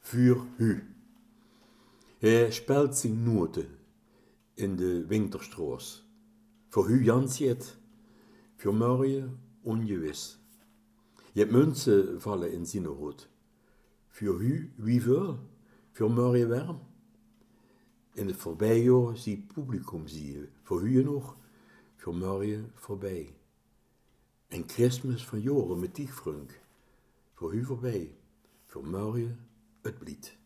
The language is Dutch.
für hu. Hij speelt zijn noten in de Winterstraat. Voor hu Jansjet, voor morgen ongewis. Je hebt munten vallen in zijn rood. Voor hu wie veel, voor morgen warm. In het voorbijjaar zie publicum zie, voor hu nog, voor morgen voorbij. En Christmas van jaren met die vriend, voor hu voorbij, voor morgen het blied.